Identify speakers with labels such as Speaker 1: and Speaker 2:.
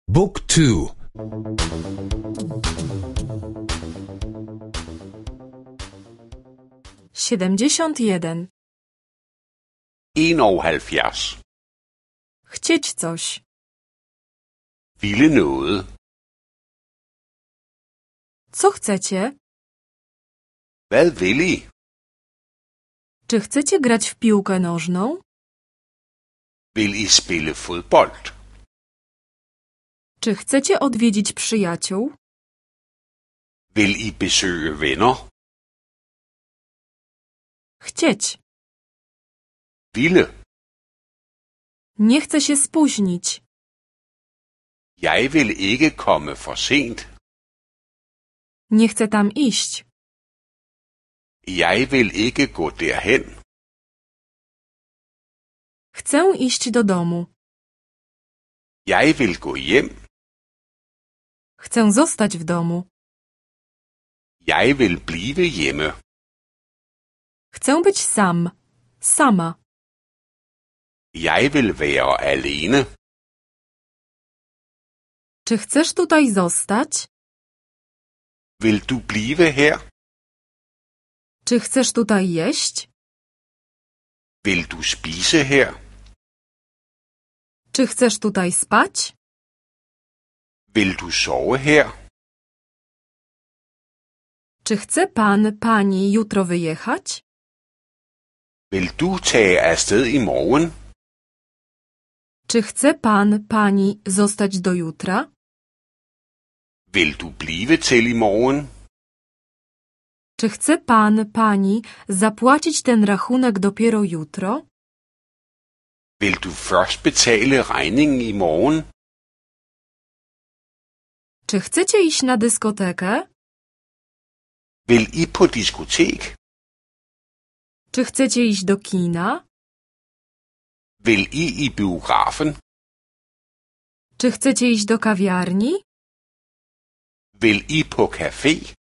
Speaker 1: Book 2.
Speaker 2: 71.
Speaker 3: 71.
Speaker 2: Chcieć coś.
Speaker 3: Ville noget.
Speaker 2: Co chcecie?
Speaker 3: Hvad vil I?
Speaker 2: Czy chcecie grać w piłkę nożną?
Speaker 3: Vil I spille fodbold?
Speaker 2: Czy chcecie odwiedzić przyjaciół?
Speaker 3: Vil I besøge venner?
Speaker 2: Chcieć.
Speaker 3: Ville.
Speaker 2: Nie chcę się spóźnić.
Speaker 3: Jeg vil ikke komme for sent.
Speaker 2: Nie chcę tam iść.
Speaker 3: Jeg vil ikke gå derhen.
Speaker 2: Chcę iść do domu.
Speaker 3: Jeg vil gå hjem.
Speaker 2: Chcę zostać w domu.
Speaker 3: Jeg vil blive hjemme.
Speaker 2: Chcę być sam. Sama.
Speaker 3: Jeg vil være alene.
Speaker 2: Czy chcesz tutaj zostać?
Speaker 3: Vil du blive her?
Speaker 2: Czy chcesz tutaj jeść?
Speaker 3: Vil du spise her?
Speaker 2: Czy chcesz tutaj spać?
Speaker 3: Vil du sove her?
Speaker 2: Czy chce pan, pani jutro wyjechać?
Speaker 3: Vil du tage afsted i morgen?
Speaker 2: Czy chce pan, pani zostać do jutra?
Speaker 3: Vil du blive til i morgen?
Speaker 2: Czy chce pan, pani zapłacić ten rachunek dopiero jutro?
Speaker 3: Vil du først betale regningen i morgen?
Speaker 2: Czy chcecie iść na dyskotekę?
Speaker 3: Vil I på diskotek?
Speaker 2: Czy chcecie iść do kina?
Speaker 3: Vil I biografen?
Speaker 2: Czy chcecie iść do kawiarni?
Speaker 3: Vil I på café?